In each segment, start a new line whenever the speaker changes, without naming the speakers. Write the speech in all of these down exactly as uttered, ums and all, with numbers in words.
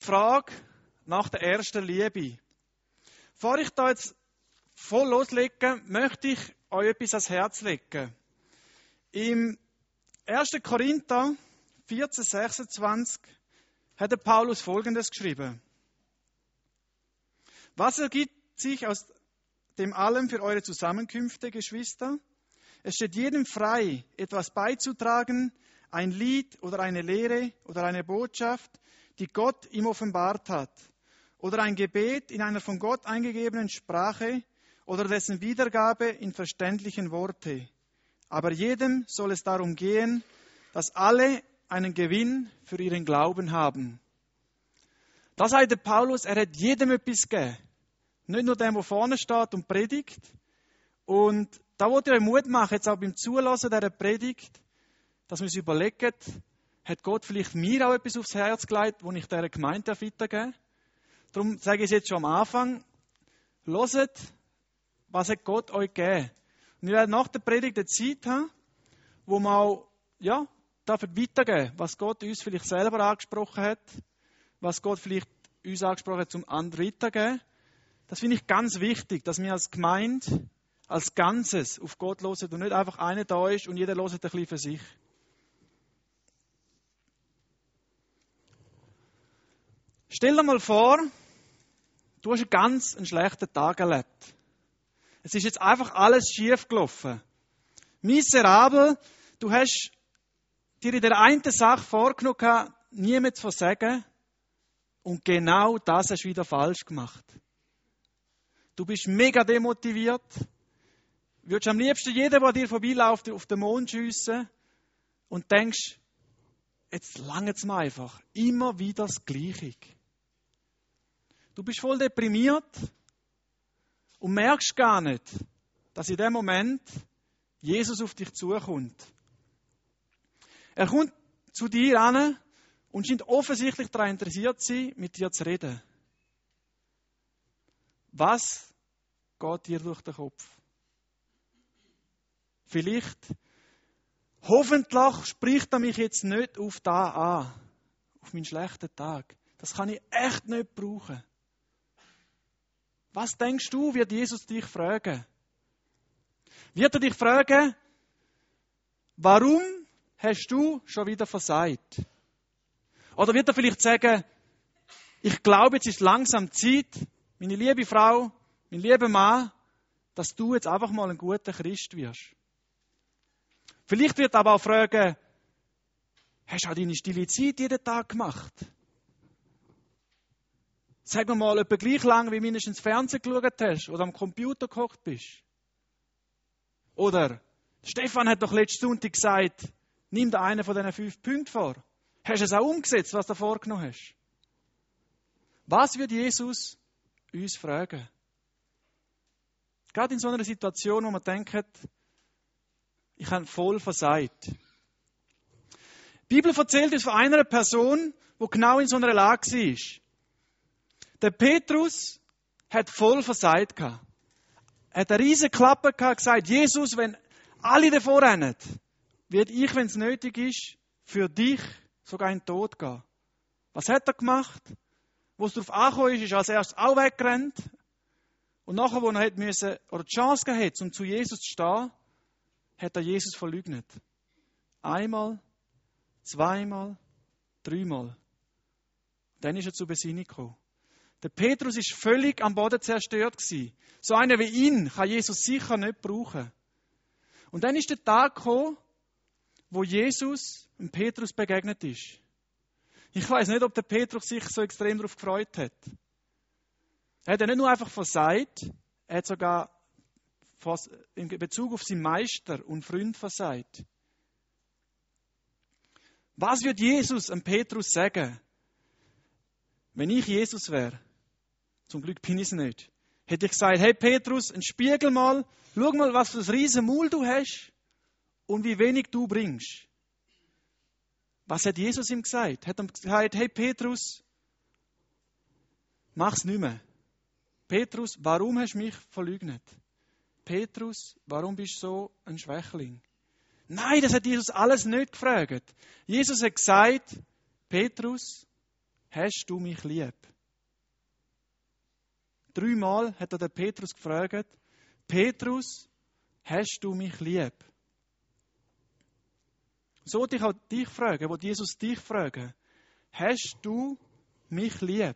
Frage nach der ersten Liebe. Bevor ich da jetzt voll loslege, möchte ich euch etwas ans Herz legen. Im ersten Korinther vierzehn, sechsundzwanzig hat der Paulus Folgendes geschrieben. Was ergibt sich aus dem allem für eure Zusammenkünfte, Geschwister? Es steht jedem frei, etwas beizutragen, ein Lied oder eine Lehre oder eine Botschaft, die Gott ihm offenbart hat, oder ein Gebet in einer von Gott eingegebenen Sprache oder dessen Wiedergabe in verständlichen Worte. Aber jedem soll es darum gehen, dass alle einen Gewinn für ihren Glauben haben. Da sagt der Paulus, er hat jedem etwas gegeben. Nicht nur dem, der vorne steht und predigt. Und da wollte ich euch Mut machen, jetzt auch beim Zulassen dieser Predigt, dass wir uns überlegen, hat Gott vielleicht mir auch etwas aufs Herz gelegt, das ich dieser Gemeinde weitergeben darf? Darum sage ich es jetzt schon am Anfang, hört, was hat Gott euch gegeben? Und wir werden nach der Predigt eine Zeit haben, wo wir auch ja, weitergeben, was Gott uns vielleicht selber angesprochen hat, was Gott vielleicht uns angesprochen hat, zum anderen weitergeben. Das finde ich ganz wichtig, dass wir als Gemeinde, als Ganzes auf Gott hören und nicht einfach einer da ist und jeder hört ein bisschen für sich. Stell dir mal vor, du hast einen ganz einen schlechten Tag erlebt. Es ist jetzt einfach alles schief gelaufen. Miserabel, du hast dir in der einen Sache vorgenommen, niemand zu versagen, und genau das hast du wieder falsch gemacht. Du bist mega demotiviert, würdest am liebsten jeden, der dir vorbeiläuft, auf den Mond schiessen und denkst, jetzt langt es mir einfach. Immer wieder das Gleiche. Du bist voll deprimiert und merkst gar nicht, dass in dem Moment Jesus auf dich zukommt. Er kommt zu dir an und scheint offensichtlich daran interessiert zu sein, mit dir zu reden. Was geht dir durch den Kopf? Vielleicht, hoffentlich spricht er mich jetzt nicht auf da an, auf meinen schlechten Tag. Das kann ich echt nicht brauchen. Was denkst du, wird Jesus dich fragen? Wird er dich fragen, warum hast du schon wieder versagt? Oder wird er vielleicht sagen, ich glaube, jetzt ist langsam Zeit, meine liebe Frau, mein lieber Mann, dass du jetzt einfach mal ein guter Christ wirst. Vielleicht wird er aber auch fragen, hast du auch deine stille Zeit jeden Tag gemacht? Sag mir mal, etwa gleich lang, wie mindestens Fernsehen geschaut hast oder am Computer gekocht bist. Oder, Stefan hat doch letzten Sonntag gesagt, nimm dir einen von diesen fünf Punkten vor. Hast du es auch umgesetzt, was du vorgenommen hast? Was wird Jesus uns fragen? Gerade in so einer Situation, wo man denkt, ich habe voll versagt. Die Bibel erzählt uns von einer Person, die genau in so einer Lage war. Der Petrus hat voll versagt gehabt. Er hat eine riesige Klappe gehabt, gesagt, Jesus, wenn alle davor rennen, werde ich, wenn es nötig ist, für dich sogar in den Tod gehen. Was hat er gemacht? Wo es darauf angekommen ist, ist er als erstes auch weggerannt. Und nachher, wo er hat müssen, oder die Chance gehabt hat, um zu Jesus zu stehen, hat er Jesus verleugnet. Einmal, zweimal, dreimal. Dann ist er zur Besinnung gekommen. Der Petrus ist völlig am Boden zerstört gewesen. So einer wie ihn kann Jesus sicher nicht brauchen. Und dann ist der Tag gekommen, wo Jesus dem Petrus begegnet ist. Ich weiß nicht, ob der Petrus sich so extrem darauf gefreut hat. Er hat ja nicht nur einfach versagt, er hat sogar in Bezug auf seinen Meister und Freund versagt. Was wird Jesus dem Petrus sagen, wenn ich Jesus wäre? Zum Glück bin ich es nicht. Hätte ich gesagt, hey Petrus, ein Spiegel mal, schau mal, was für ein riesen Maul du hast und wie wenig du bringst. Was hat Jesus ihm gesagt? Hat er gesagt, hey Petrus, mach's nicht mehr. Petrus, warum hast du mich verleugnet? Petrus, warum bist du so ein Schwächling? Nein, das hat Jesus alles nicht gefragt. Jesus hat gesagt, Petrus, hast du mich lieb? Dreimal hat er den Petrus gefragt, Petrus, hast du mich lieb? So wollte ich auch dich fragen, wo Jesus dich fragen, hast du mich lieb?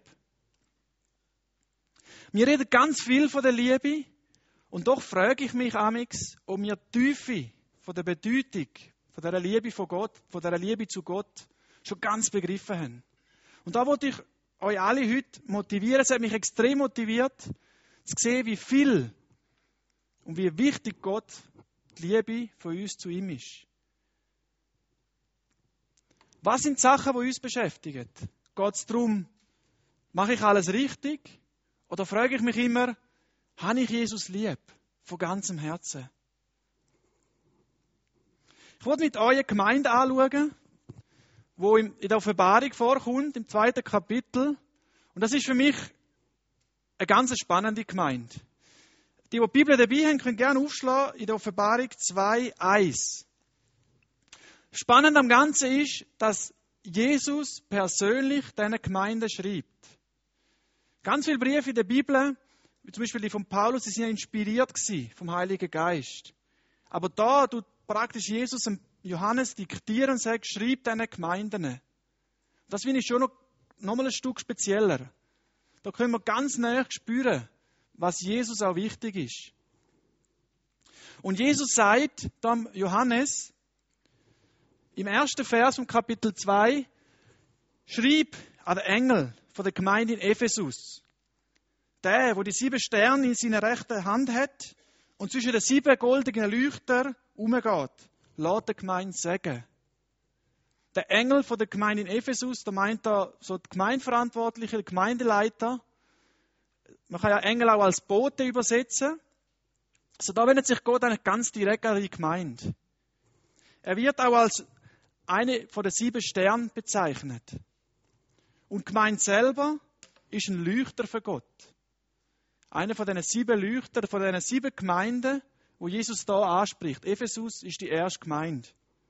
Wir reden ganz viel von der Liebe und doch frage ich mich amix, ob wir die Tiefe von der Bedeutung, von der Liebe von Gott, von der Liebe zu Gott schon ganz begriffen haben. Und da wollte ich euch alle heute motivieren, es hat mich extrem motiviert, zu sehen, wie viel und wie wichtig Gott die Liebe von uns zu ihm ist. Was sind die Sachen, die uns beschäftigen? Geht es darum, mache ich alles richtig? Oder frage ich mich immer, habe ich Jesus lieb? Von ganzem Herzen. Ich wollte mit euch eine Gemeinde anschauen, die in der Offenbarung vorkommt, im zweiten Kapitel. Und das ist für mich eine ganz spannende Gemeinde. Die, die die Bibel dabei haben, können gerne aufschlagen in der Offenbarung zwei eins. Spannend am Ganzen ist, dass Jesus persönlich diesen Gemeinden schreibt. Ganz viele Briefe in der Bibel, wie zum Beispiel die von Paulus, die sind ja inspiriert vom Heiligen Geist. Aber da tut praktisch Jesus dem Johannes diktieren und sagt, schreib diesen Gemeinden. Das finde ich schon noch, noch mal ein Stück spezieller. Da können wir ganz näher spüren, was Jesus auch wichtig ist. Und Jesus sagt dann Johannes, im ersten Vers von Kapitel zwei, schrieb an den Engel von der Gemeinde in Ephesus, der, wo die sieben Sterne in seiner rechten Hand hat und zwischen den sieben goldenen Leuchtern umgeht, lässt der Gemeinde sagen. Der Engel von der Gemeinde in Ephesus, da meint er so die Gemeindeverantwortliche, der Gemeindeleiter. Man kann ja Engel auch als Bote übersetzen. Also da wendet sich Gott eigentlich ganz direkt an die Gemeinde. Er wird auch als eine von den sieben Sternen bezeichnet. Und die Gemeinde selber ist ein Leuchter für Gott. Einer von diesen sieben Leuchtern, von diesen sieben Gemeinden, wo Jesus da anspricht. Ephesus ist die erste Gemeinde.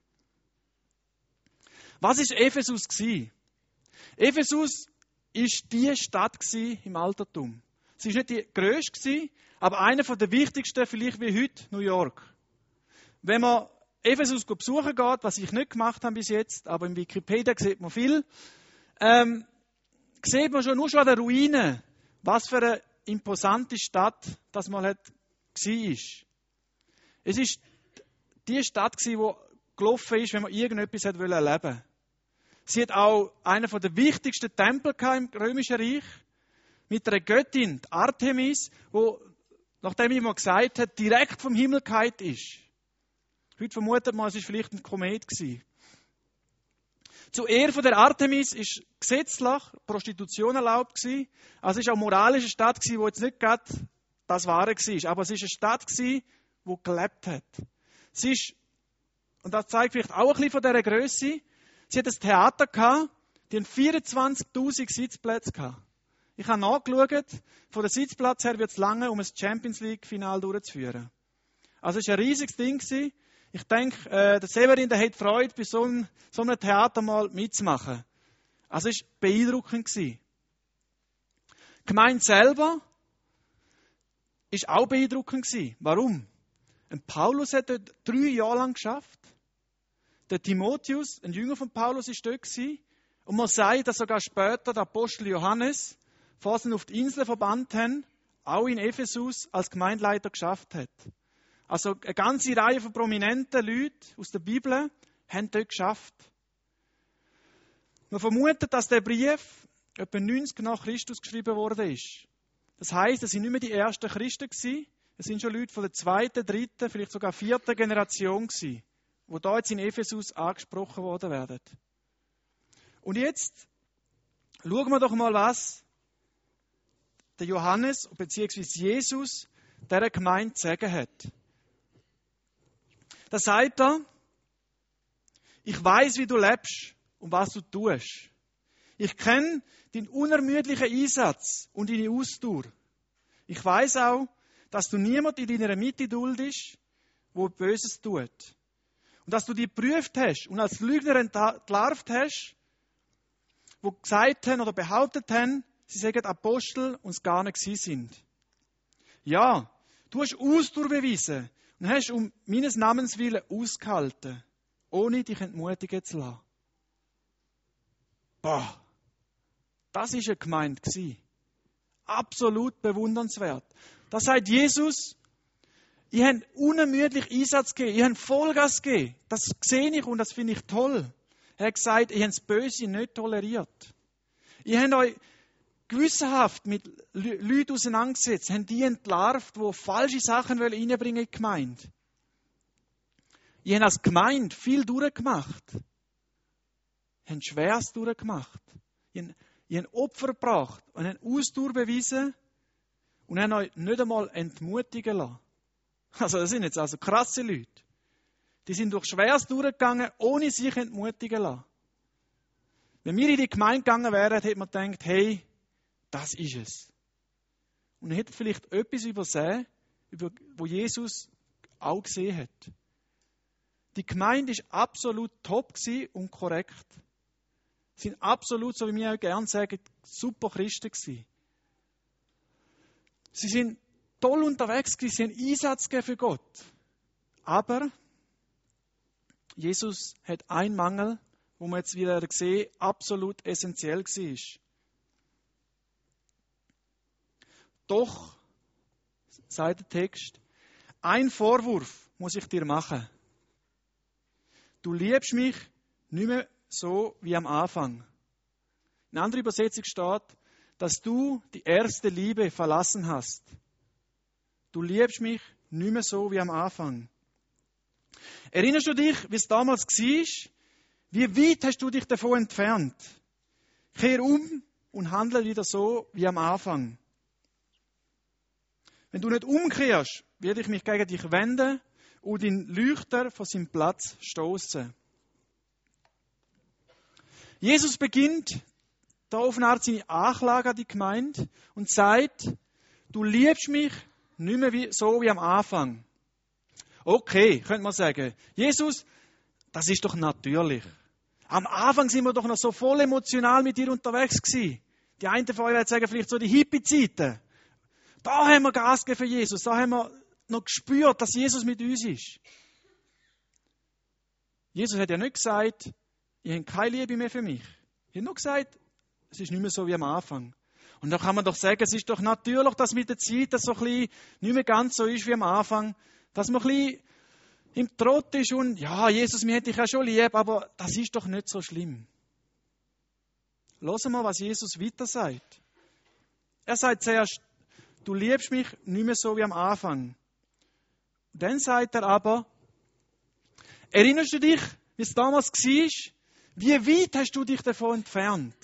Was ist Ephesus gewesen? Ephesus ist die Stadt im Altertum. Sie ist nicht die grösste gewesen, aber eine der wichtigsten, vielleicht wie heute New York. Wenn man Ephesus besuchen geht, was ich nicht gemacht habe bis jetzt, aber im Wikipedia sieht man viel, ähm, sieht man schon nur schon an den Ruinen, was für eine imposante Stadt das mal hat, war. Es ist die Stadt, die gelaufen ist, wenn man irgendetwas erleben wollte. Sie hat auch einen der wichtigsten Tempel im Römischen Reich mit einer Göttin, Artemis, die, nachdem jemand gesagt hat, direkt vom Himmel gefallen ist. Heute vermutet man, es war vielleicht ein Komet gewesen. Zur Ehre von der Artemis ist gesetzlich Prostitution erlaubt gewesen. Also es war auch eine moralische Stadt gewesen, die jetzt nicht gerade das Wahre war. Aber es war eine Stadt gewesen, die gelebt hat. Sie ist, und das zeigt vielleicht auch ein bisschen von dieser Grösse, sie hat ein Theater gehabt, die hatten vierundzwanzigtausend Sitzplätze gehabt. Ich habe nachgeschaut, von der Sitzplatz her wird es lange, um ein Champions League-Final durchzuführen. Also es war ein riesiges Ding gewesen. Ich denke, äh, der Severin, der hat Freude, bei so einem, so einem Theater mal mitzumachen. Also es war beeindruckend gewesen. Die Gemeinde selber war auch beeindruckend gewesen. Warum? Und Paulus hat dort drei Jahre lang geschafft. Der Timotheus, ein Jünger von Paulus, war dort gewesen. Und man sagt, dass sogar später der Apostel Johannes, bevor sie ihn auf die Insel verbannt haben, auch in Ephesus als Gemeindeleiter geschafft hat. Also eine ganze Reihe von prominenten Leuten aus der Bibel haben dort geschafft. Man vermutet, dass der Brief etwa neunzig nach Christus geschrieben worden ist. Das heisst, es sind nicht mehr die ersten Christen gewesen, es sind schon Leute von der zweiten, dritten, vielleicht sogar vierten Generation gewesen, die da jetzt in Ephesus angesprochen worden werden. Und jetzt schauen wir doch mal, was der Johannes bzw. Jesus dieser Gemeinde zu sagen hat. Da sagt er, ich weiß, wie du lebst und was du tust. Ich kenne deinen unermüdlichen Einsatz und deine Ausdauer. Ich weiß auch, dass du niemand in deiner Mitte duldest, der Böses tut. Und dass du dich geprüft hast und als Lügner entlarvt hast, die gesagt haben oder behauptet haben, sie seien Apostel und es gar nicht gewesen sind. Ja, du hast Ausdauer bewiesen und hast um meines Namens willen ausgehalten, ohne dich entmutigen zu lassen. Boah, das war eine Gemeinde. Absolut bewundernswert. Da sagt Jesus, ihr habt unermüdlich Einsatz gegeben, ihr habt Vollgas gegeben. Das sehe ich und das finde ich toll. Er hat gesagt, ihr habt das Böse nicht toleriert. Ihr habt euch gewissenhaft mit Leuten auseinandergesetzt, habt die entlarvt, die falsche Sachen reinbringen in die Gemeinde. Ihr habt als Gemeinde viel durchgemacht. Ihr habt Schweres durchgemacht. Ihr habt, ihr habt Opfer gebracht und habt Ausdauer bewiesen und habt euch nicht einmal entmutigen lassen. Also das sind jetzt also krasse Leute. Die sind durch Schweres durchgegangen, ohne sich entmutigen zu lassen. Wenn wir in die Gemeinde gegangen wären, hätte man gedacht, hey, das ist es. Und er hätte vielleicht etwas übersehen, wo Jesus auch gesehen hat. Die Gemeinde war absolut top und korrekt. Sie sind absolut, so wie wir auch gerne sagen, super Christen gewesen. Sie sind toll unterwegs gewesen, sie haben Einsatz gegeben für Gott. Aber Jesus hat einen Mangel, wo man jetzt wieder sehen, absolut essentiell war. Doch, sagt der Text, ein Vorwurf muss ich dir machen. Du liebst mich nicht mehr so wie am Anfang. In einer anderen Übersetzung steht, dass du die erste Liebe verlassen hast. Du liebst mich nicht mehr so wie am Anfang. Erinnerst du dich, wie es damals war? Wie weit hast du dich davon entfernt? Kehr um und handle wieder so wie am Anfang. Wenn du nicht umkehrst, werde ich mich gegen dich wenden und den Leuchter von seinem Platz stoßen. Jesus beginnt da auf eine Art seine Anklage an die Gemeinde und sagt, du liebst mich nicht mehr wie, so wie am Anfang. Okay, könnte man sagen, Jesus, das ist doch natürlich. Am Anfang sind wir doch noch so voll emotional mit dir unterwegs gewesen. Die einen von euch werden sagen, vielleicht so die Hippie-Zeiten. Da haben wir Gas gegeben für Jesus, da haben wir noch gespürt, dass Jesus mit uns ist. Jesus hat ja nicht gesagt, ihr habt keine Liebe mehr für mich. Er hat nur gesagt, es ist nicht mehr so wie am Anfang. Und da kann man doch sagen, es ist doch natürlich, dass mit der Zeit das so ein bisschen nicht mehr ganz so ist wie am Anfang, dass man ein bisschen im Trott ist und ja, Jesus, mir hätte ich ja schon lieb, aber das ist doch nicht so schlimm. Hören wir, was Jesus weiter sagt. Er sagt zuerst, du liebst mich nicht mehr so wie am Anfang. Dann sagt er aber, erinnerst du dich, wie es damals war? Wie weit hast du dich davon entfernt?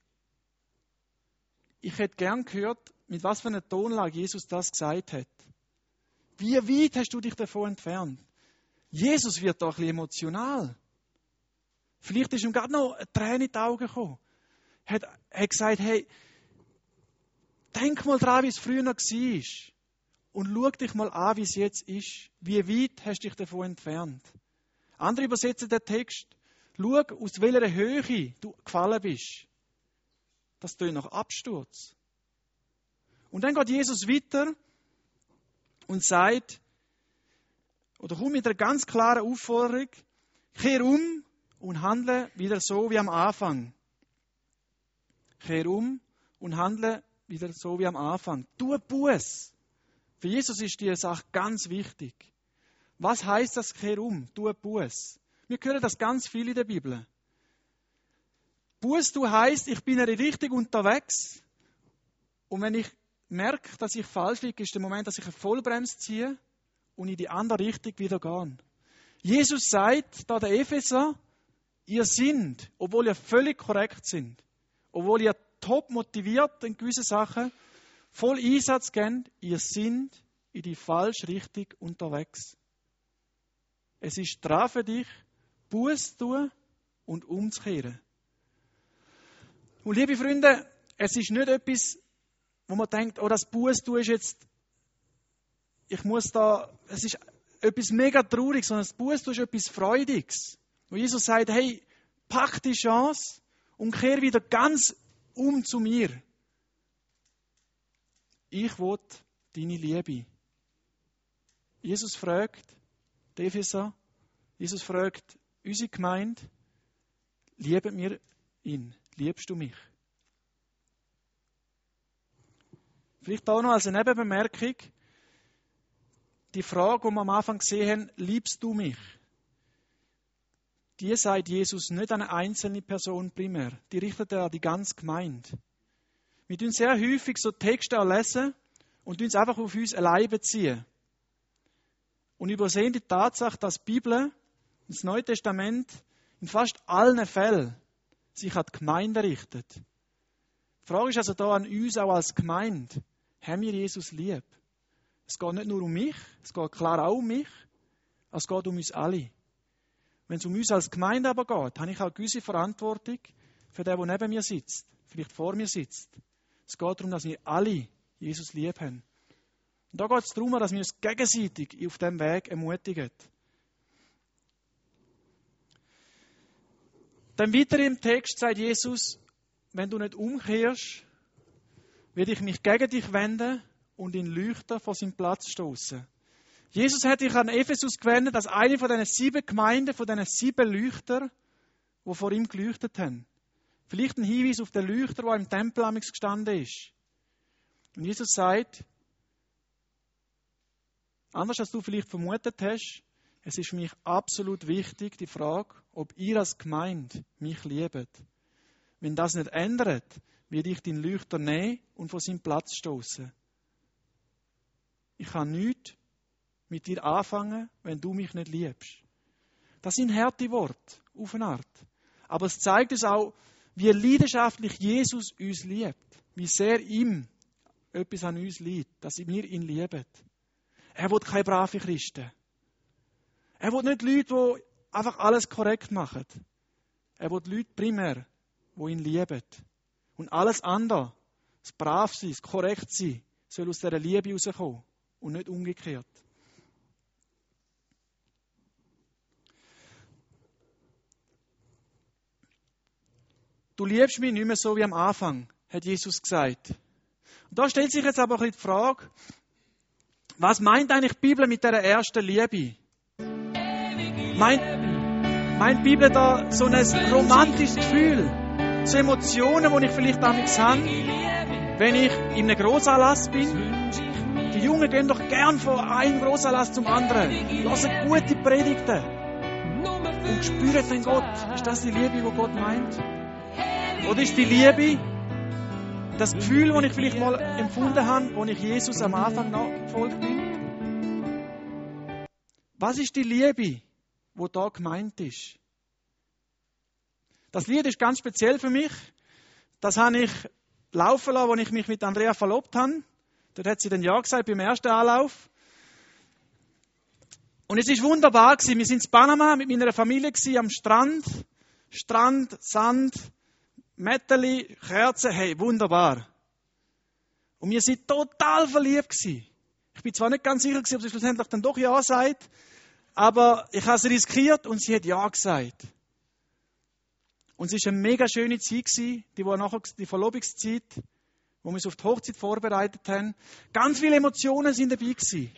Ich hätte gern gehört, mit was für einer Tonlage Jesus das gesagt hat. Wie weit hast du dich davon entfernt? Jesus wird doch ein bisschen emotional. Vielleicht ist ihm gerade noch eine Träne in die Augen gekommen. Er hat, hat gesagt, hey, denk mal dran, wie es früher noch war. Und schau dich mal an, wie es jetzt ist. Wie weit hast du dich davon entfernt? Andere übersetzen den Text. Schau, aus welcher Höhe du gefallen bist. Das tönt nach Absturz. Und dann geht Jesus weiter und sagt, oder kommt mit einer ganz klaren Aufforderung, kehr um und handle wieder so wie am Anfang. Kehr um und handle wieder so wie am Anfang. Tu Buß. Für Jesus ist diese Sache ganz wichtig. Was heißt das, kehr um? Tu Buß. Wir hören das ganz viel in der Bibel. Buß, du heisst, ich bin in eine Richtung unterwegs und wenn ich merke, dass ich falsch liege, ist der Moment, dass ich eine Vollbremse ziehe und in die andere Richtung wieder gehe. Jesus sagt, da der Epheser, ihr seid, obwohl ihr völlig korrekt sind, obwohl ihr top motiviert in gewissen Sachen, voll Einsatz gebt, ihr seid in die falsche Richtung unterwegs. Es ist dran für dich, Buß zu tun und umzukehren. Und liebe Freunde, es ist nicht etwas, wo man denkt, oh, das Buß tun ist jetzt, ich muss da, es ist etwas mega Trauriges, sondern das Buß tun ist etwas Freudiges. Wo Jesus sagt, hey, pack die Chance und kehre wieder ganz um zu mir. Ich will deine Liebe. Jesus fragt die Epheser, Jesus fragt unsere Gemeinde, lieben wir ihn? Liebst du mich? Vielleicht auch noch als eine Nebenbemerkung, die Frage, die wir am Anfang gesehen haben, liebst du mich? Die sagt Jesus nicht an eine einzelne Person primär, die richtet er an die ganze Gemeinde. Wir tun sehr häufig so Texte lesen und uns einfach auf uns allein beziehen. Und übersehen die Tatsache, dass die Bibel, das Neue Testament, in fast allen Fällen sich an die Gemeinde richtet. Die Frage ist also da an uns auch als Gemeinde, haben wir Jesus lieb? Es geht nicht nur um mich, es geht klar auch um mich, es geht um uns alle. Wenn es um uns als Gemeinde aber geht, habe ich auch eine gewisse Verantwortung für den, der neben mir sitzt, vielleicht vor mir sitzt. Es geht darum, dass wir alle Jesus lieb haben. Und da geht es darum, dass wir uns gegenseitig auf diesem Weg ermutigen. Dann weiter im Text sagt Jesus, wenn du nicht umkehrst, werde ich mich gegen dich wenden und in Leuchter von seinem Platz stoßen. Jesus hat dich an Ephesus gewendet als eine von diesen sieben Gemeinden, von diesen sieben Leuchtern, die vor ihm geleuchtet haben. Vielleicht ein Hinweis auf den Leuchter, der im Tempel amigs gestanden ist. Und Jesus sagt, anders als du vielleicht vermutet hast, es ist für mich absolut wichtig, die Frage, ob ihr als Gemeinde mich liebt. Wenn das nicht ändert, werde ich den Leuchter nehmen und von seinem Platz stoßen. Ich kann nichts mit dir anfangen, wenn du mich nicht liebst. Das sind harte Worte, auf eine Art. Aber es zeigt uns auch, wie leidenschaftlich Jesus uns liebt. Wie sehr ihm etwas an uns liegt, dass wir ihn lieben. Er will keine brave Christen. Er will nicht Leute, die einfach alles korrekt machen. Er will Leute primär, die ihn lieben. Und alles andere, das Bravsein, das Korrektsein, soll aus dieser Liebe herauskommen und nicht umgekehrt. Du liebst mich nicht mehr so wie am Anfang, hat Jesus gesagt. Und da stellt sich jetzt aber ein bisschen die Frage, was meint eigentlich die Bibel mit dieser ersten Liebe? Meint, meint die Bibel da so ein romantisches Gefühl, so Emotionen, die ich vielleicht damit habe, wenn ich in einem Grossanlass bin? Die Jungen gehen doch gern von einem Grossanlass zum anderen, hören gute Predigten und spüren den Gott. Ist das die Liebe, die Gott meint? Oder ist die Liebe das Gefühl, das ich vielleicht mal empfunden habe, als ich Jesus am Anfang nachgefolgt bin? Was ist die Liebe, die da gemeint ist? Das Lied ist ganz speziell für mich. Das habe ich laufen lassen, als ich mich mit Andrea verlobt habe. Dort hat sie dann Ja gesagt beim ersten Anlauf. Und es war wunderbar. Wir waren in Panama mit meiner Familie am Strand. Strand, Sand, Mätteli, Kerzen, hey, wunderbar. Und wir waren total verliebt. Ich bin zwar nicht ganz sicher, ob sie schlussendlich dann doch Ja sagt, aber ich habe es riskiert und sie hat Ja gesagt. Und es war eine mega schöne Zeit, die, war nachher, die Verlobungszeit, wo wir uns auf die Hochzeit vorbereitet haben. Ganz viele Emotionen waren dabei.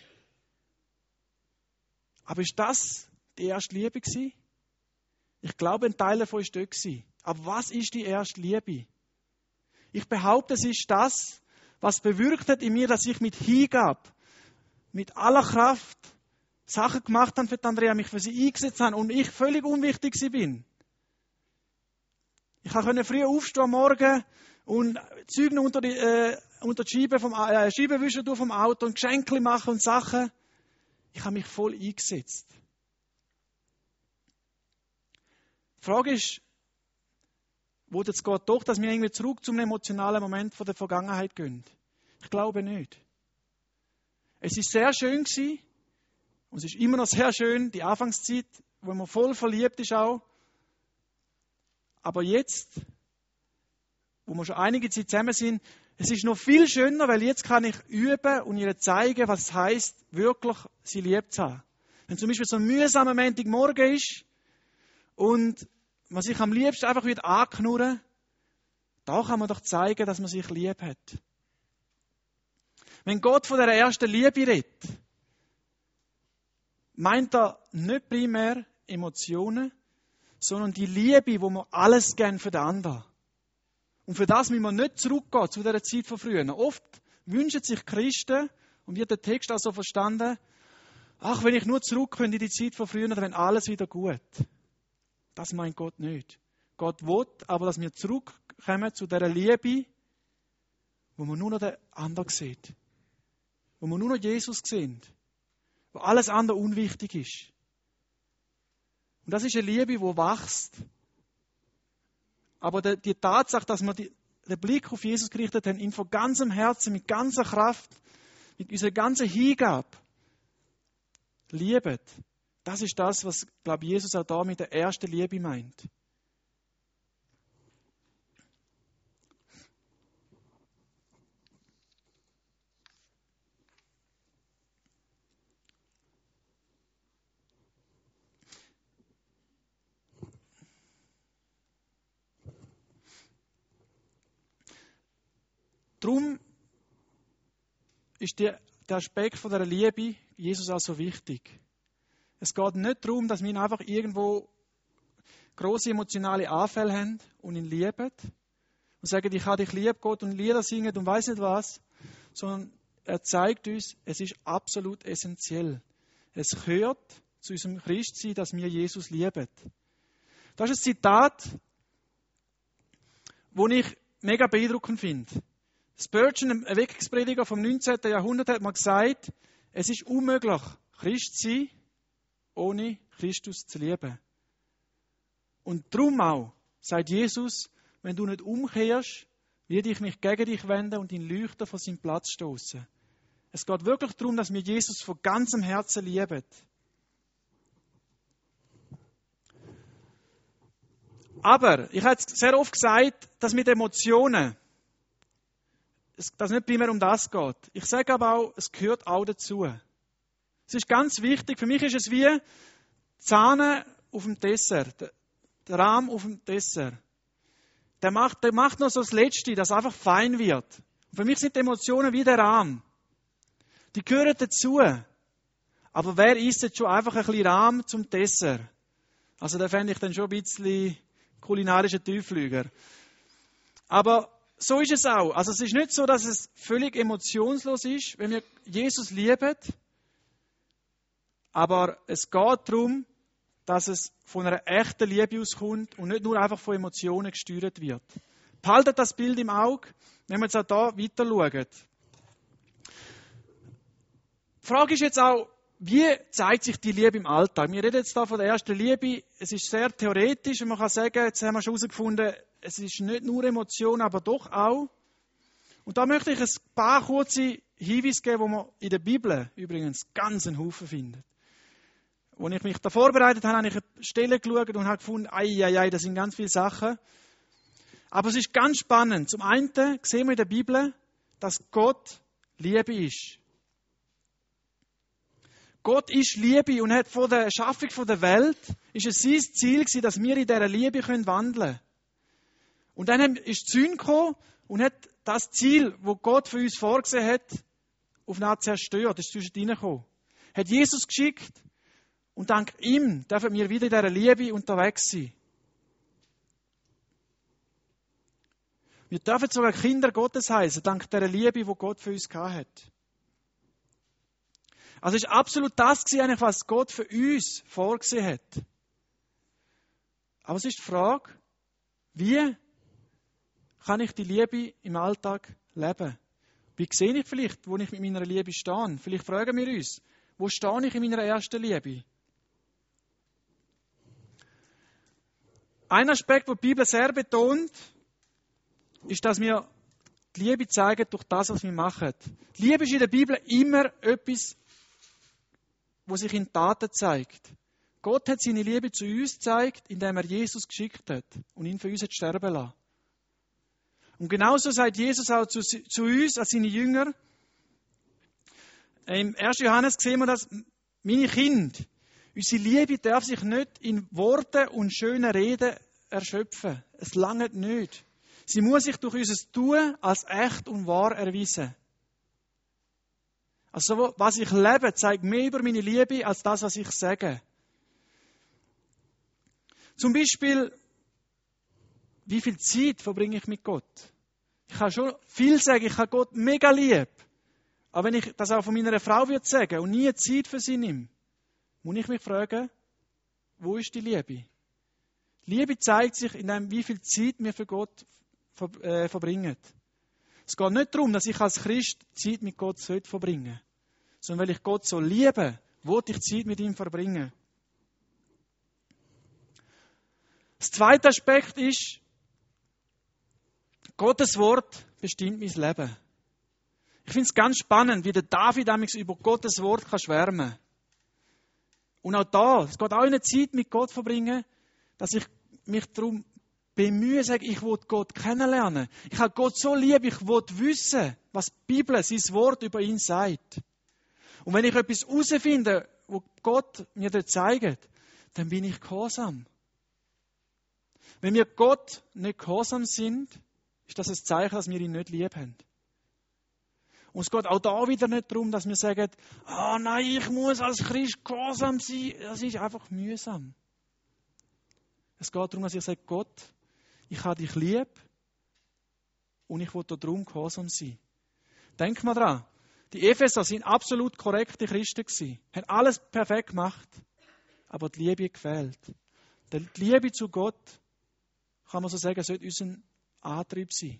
Aber ist das die erste Liebe gewesen? Ich glaube, ein Teil davon war dort. Aber was ist die erste Liebe? Ich behaupte, es ist das, was bewirkt hat in mir, dass ich mit Hingabe, mit aller Kraft Sachen gemacht habe für die Andrea, mich für sie eingesetzt habe und ich völlig unwichtig bin. Ich konnte früh aufstehen am Morgen und Züge unter die, äh, unter die Scheibe vom äh, Scheibenwischer vom Auto und Geschenke machen und Sachen. Ich habe mich voll eingesetzt. Die Frage ist, wo jetzt geht doch, dass wir irgendwie zurück zum emotionalen Moment von der Vergangenheit gehen? Ich glaube nicht. Es ist sehr schön gewesen, und es ist immer noch sehr schön, die Anfangszeit, wo man voll verliebt ist auch. Aber jetzt, wo wir schon einige Zeit zusammen sind, es ist noch viel schöner, weil jetzt kann ich üben und ihr zeigen, was es heisst, wirklich sie lieb zu haben. Wenn zum Beispiel so ein mühsamer Montagmorgen ist und man sich am liebsten einfach wieder anknurren, Da kann man doch zeigen, dass man sich lieb hat. Wenn Gott von der ersten Liebe redet, meint er nicht primär Emotionen, sondern die Liebe, wo wir alles geben für den anderen. Und für das müssen wir nicht zurückgehen zu dieser Zeit von früher. Oft wünschen sich Christen, und wird der Text auch so verstanden, ach, wenn ich nur zurück könnte in die Zeit von früher, dann wäre alles wieder gut. Das meint Gott nicht. Gott will aber, dass wir zurückkommen zu dieser Liebe, wo man nur noch den anderen sieht. Wo wir nur noch Jesus sehen. Wo alles andere unwichtig ist. Und das ist eine Liebe, die wächst. Aber die, die Tatsache, dass wir die, den Blick auf Jesus gerichtet haben, ihn von ganzem Herzen, mit ganzer Kraft, mit unserer ganzen Hingabe lieben, das ist das, was, glaube ich, Jesus auch da mit der ersten Liebe meint. Darum ist der, der Aspekt von der Liebe Jesus auch so wichtig. Es geht nicht darum, dass wir ihn einfach irgendwo grosse emotionale Anfälle haben und ihn lieben und sagen, ich habe dich lieb, Gott, und Lieder singen und weiss nicht was, sondern er zeigt uns, es ist absolut essentiell. Es gehört zu unserem Christsein, dass wir Jesus lieben. Das ist ein Zitat, das ich mega beeindruckend finde. Spurgeon, ein Erweckungsprediger vom neunzehnten Jahrhundert, hat mal gesagt, es ist unmöglich, Christ zu sein, ohne Christus zu lieben. Und darum auch, sagt Jesus, wenn du nicht umkehrst, werde ich mich gegen dich wenden und ihn Leuchter von seinem Platz stoßen. Es geht wirklich darum, dass wir Jesus von ganzem Herzen lieben. Aber, ich habe sehr oft gesagt, dass mit Emotionen, dass es nicht primär um das geht. Ich sage aber auch, es gehört auch dazu. Es ist ganz wichtig, für mich ist es wie die Sahne auf dem Dessert, der, der Rahm auf dem Dessert. Der macht, der macht noch so das Letzte, dass es einfach fein wird. Und für mich sind die Emotionen wie der Rahm. Die gehören dazu. Aber wer isst jetzt schon einfach ein bisschen Rahm zum Dessert? Also da fände ich dann schon ein bisschen kulinarischer Tiefflüger. Aber so ist es auch. Also es ist nicht so, dass es völlig emotionslos ist, wenn wir Jesus lieben. Aber es geht darum, dass es von einer echten Liebe auskommt und nicht nur einfach von Emotionen gesteuert wird. Behaltet das Bild im Auge, wenn wir jetzt auch da weiter schauen. Die Frage ist jetzt auch, wie zeigt sich die Liebe im Alltag? Wir reden jetzt da von der ersten Liebe. Es ist sehr theoretisch und man kann sagen, jetzt haben wir schon herausgefunden, es ist nicht nur Emotion, aber doch auch. Und da möchte ich ein paar kurze Hinweise geben, die man in der Bibel übrigens ganz einen Haufen findet. Als ich mich da vorbereitet habe, habe ich eine Stelle geschaut und habe gefunden, ei, ei, ei, das sind ganz viele Sachen. Aber es ist ganz spannend. Zum einen sehen wir in der Bibel, dass Gott Liebe ist. Gott ist Liebe und hat vor der Schaffung der Welt ist es sein Ziel gewesen, dass wir in dieser Liebe wandeln können. Und dann ist die Sünde gekommen und hat das Ziel, das Gott für uns vorgesehen hat, auf eine Art zerstört. Das ist zwischen reingekommen. Hat Jesus geschickt und dank ihm dürfen wir wieder in dieser Liebe unterwegs sein. Wir dürfen sogar Kinder Gottes heißen, dank dieser Liebe, die Gott für uns gehabt hat. Also es ist absolut das gewesen, was Gott für uns vorgesehen hat. Aber es ist die Frage, wie kann ich die Liebe im Alltag leben? Wie sehe ich vielleicht, wo ich mit meiner Liebe stehe? Vielleicht fragen wir uns, wo stehe ich in meiner ersten Liebe? Ein Aspekt, den die Bibel sehr betont, ist, dass wir die Liebe zeigen durch das, was wir machen. Die Liebe ist in der Bibel immer etwas, was sich in Taten zeigt. Gott hat seine Liebe zu uns gezeigt, indem er Jesus geschickt hat und ihn für uns hat sterben lassen. Und genauso sagt Jesus auch zu, zu uns, als seine Jünger. Im ersten Johannes sehen wir das, meine Kinder, unsere Liebe darf sich nicht in Worten und schönen Reden erschöpfen. Es langt nicht. Sie muss sich durch unser Tun als echt und wahr erweisen. Also was ich lebe, zeigt mehr über meine Liebe als das, was ich sage. Zum Beispiel, wie viel Zeit verbringe ich mit Gott? Ich kann schon viel sagen, ich habe Gott mega lieb. Aber wenn ich das auch von meiner Frau würde sagen und nie Zeit für sie nehme, muss ich mich fragen, wo ist die Liebe? Liebe zeigt sich in dem, wie viel Zeit wir für Gott ver, äh, verbringen. Es geht nicht darum, dass ich als Christ Zeit mit Gott verbringen sollte, sondern weil ich Gott so liebe, will ich Zeit mit ihm verbringen. Das zweite Aspekt ist, Gottes Wort bestimmt mein Leben. Ich finde es ganz spannend, wie der David damals über Gottes Wort kann schwärmen kann. Und auch da, es geht auch eine Zeit mit Gott verbringen, dass ich mich darum bemühe, sage, ich will Gott kennenlernen. Ich habe Gott so lieb, ich will wissen, was die Bibel, sein Wort über ihn sagt. Und wenn ich etwas herausfinde, was Gott mir dort zeigt, dann bin ich gehorsam. Wenn wir Gott nicht gehorsam sind, ist das ein Zeichen, dass wir ihn nicht lieb haben. Und es geht auch da wieder nicht darum, dass wir sagen, ah oh nein, ich muss als Christ gehorsam sein. Das ist einfach mühsam. Es geht darum, dass ich sage, Gott, ich habe dich lieb und ich will darum gehorsam sein. Denk mal dran, die Epheser sind absolut korrekte Christen gewesen, haben alles perfekt gemacht, aber die Liebe gefehlt. Die Liebe zu Gott, kann man so sagen, sollte unser Antrieb sein.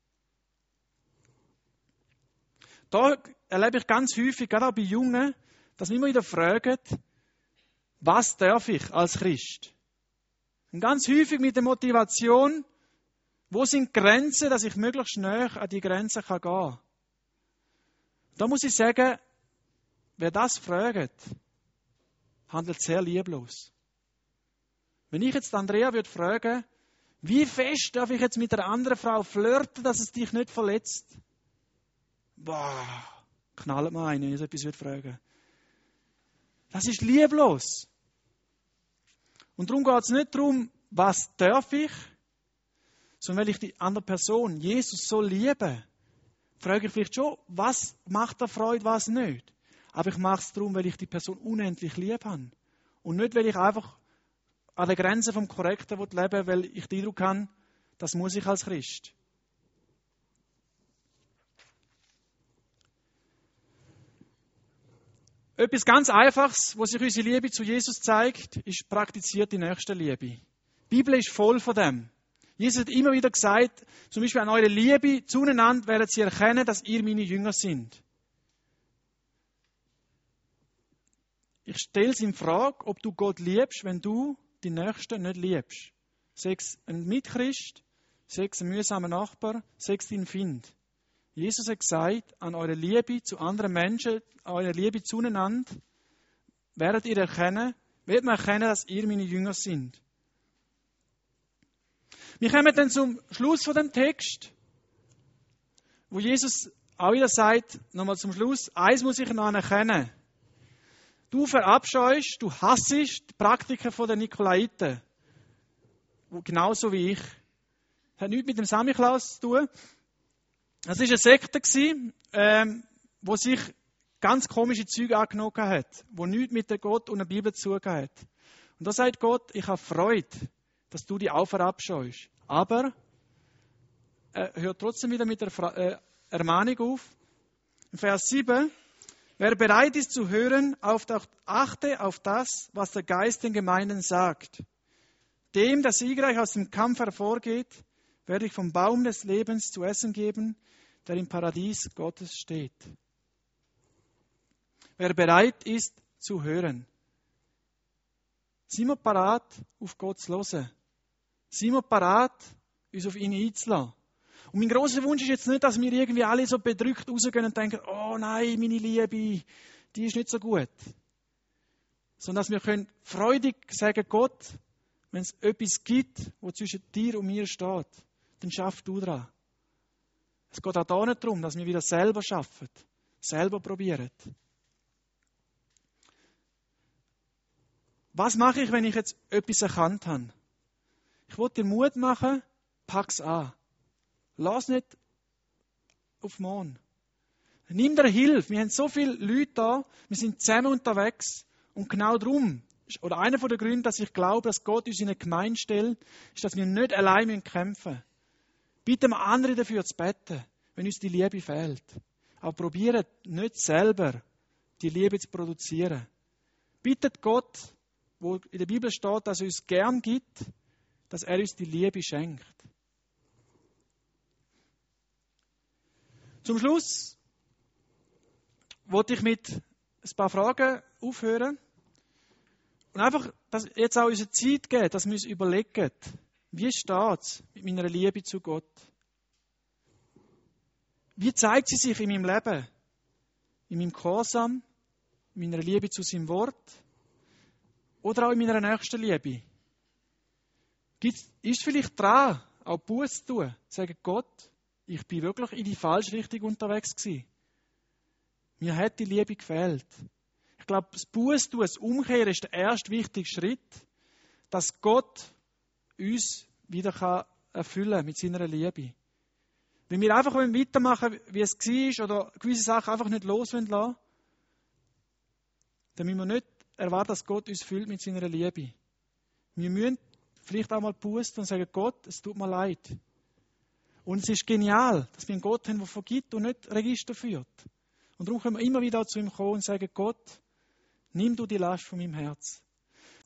Da erlebe ich ganz häufig, gerade auch bei Jungen, dass wir immer wieder fragen, was darf ich als Christ? Und ganz häufig mit der Motivation, wo sind die Grenzen, dass ich möglichst näher an die Grenzen gehen kann. Da muss ich sagen, wer das fragt, handelt sehr lieblos. Wenn ich jetzt Andrea würde fragen, wie fest darf ich jetzt mit einer anderen Frau flirten, dass es dich nicht verletzt? Boah, knallt mir ein, wenn ich so etwas fragen würde. Das ist lieblos. Und darum geht es nicht darum, was darf ich, sondern weil ich die andere Person, Jesus, so liebe, frage ich vielleicht schon, was macht der Freude, was nicht. Aber ich mache es darum, weil ich die Person unendlich lieb habe. Und nicht, weil ich einfach an der Grenze vom Korrekten leben will, weil ich den Eindruck habe, das muss ich als Christ. Etwas ganz Einfaches, wo sich unsere Liebe zu Jesus zeigt, ist praktizierte Nächstenliebe. Die Bibel ist voll von dem. Jesus hat immer wieder gesagt, zum Beispiel an eure Liebe zueinander werdet sie erkennen, dass ihr meine Jünger sind. Ich stelle es in Frage, ob du Gott liebst, wenn du die Nächsten nicht liebst. Sei es ein Mitchrist, sei es ein mühsamer Nachbar, sei es dein Find. Jesus hat gesagt, an eurer Liebe zu anderen Menschen, an eurer Liebe zueinander, werdet ihr erkennen, werdet man erkennen, dass ihr meine Jünger sind. Wir kommen dann zum Schluss von dem Text, wo Jesus auch wieder sagt, nochmal zum Schluss, eins muss ich noch erkennen. Du verabscheust, du hassest die Praktiken der Nikolaiten. Genauso wie ich. Das hat nichts mit dem Samichlaus zu tun. Das war eine Sekte, ähm, wo sich ganz komische Züge angenommen hat, wo nichts mit der Gott und der Bibel zu tun hat. Und da sagt Gott, ich habe Freude, dass du die auch verabscheust. Aber er äh, hört trotzdem wieder mit der Fra- äh, Ermahnung auf. In Vers sieben, wer bereit ist zu hören, auf das, achte auf das, was der Geist den Gemeinden sagt. Dem, der siegreich aus dem Kampf hervorgeht, werde ich vom Baum des Lebens zu essen geben, der im Paradies Gottes steht. Wer bereit ist zu hören. Sind wir parat, auf Gott zu hören? Sind wir parat, uns auf ihn einzulassen? Und mein grosser Wunsch ist jetzt nicht, dass wir irgendwie alle so bedrückt rausgehen und denken, oh nein, meine Liebe, die ist nicht so gut. Sondern dass wir können freudig sagen, Gott, wenn es etwas gibt, was zwischen dir und mir steht, dann schaff du dran. Es geht auch da nicht darum, dass wir wieder selber schaffen, selber probieren. Was mache ich, wenn ich jetzt etwas erkannt habe? Ich will dir Mut machen, pack's an. Lass nicht auf morgen. Nimm dir Hilfe. Wir haben so viele Leute da, wir sind zusammen unterwegs. Und genau darum, oder einer der Gründe, dass ich glaube, dass Gott uns in eine Gemeinde stellt, ist, dass wir nicht allein kämpfen müssen. Bitte wir andere dafür zu beten, wenn uns die Liebe fehlt. Aber probiert nicht selber die Liebe zu produzieren. Bittet Gott, wo in der Bibel steht, dass er uns gern gibt, dass er uns die Liebe schenkt. Zum Schluss wollte ich mit ein paar Fragen aufhören und einfach dass jetzt auch unsere Zeit geben, dass wir uns überlegen, wie steht es mit meiner Liebe zu Gott? Wie zeigt sie sich in meinem Leben? In meinem Gehorsam, in meiner Liebe zu seinem Wort oder auch in meiner nächsten Liebe? Ist es vielleicht dran, auch Buße zu tun, zu sagen, Gott, ich bin wirklich in die falsche Richtung unterwegs gewesen. Mir hat die Liebe gefehlt. Ich glaube, das Buße tun, das Umkehren ist der erste wichtige Schritt, dass Gott uns wieder erfüllen kann mit seiner Liebe. Wenn wir einfach weitermachen, wie es war, oder gewisse Sachen einfach nicht loslassen lassen, dann müssen wir nicht erwarten, dass Gott uns füllt mit seiner Liebe. Wir müssen vielleicht auch mal Buße tun und sagen, Gott, es tut mir leid. Und es ist genial, dass wir einen Gott haben, der vergibt und nicht Register führt. Und darum können wir immer wieder zu ihm kommen und sagen, Gott, nimm du die Last von meinem Herz.